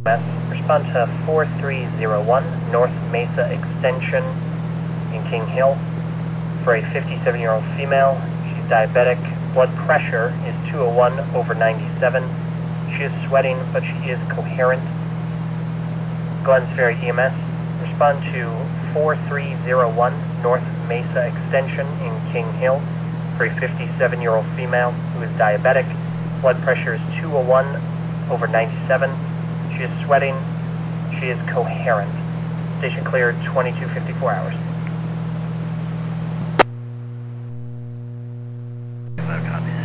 Respond to 4301 North Mesa Extension in King Hill for a 57-year-old female. She's diabetic. Blood pressure is 201/97. She is sweating, but she is coherent. Glens Ferry EMS, respond to 4301 North Mesa Extension in King Hill for a 57-year-old female who is diabetic. Blood pressure is 201/97. She is sweating. She is coherent. Station cleared 2254 hours. No copy.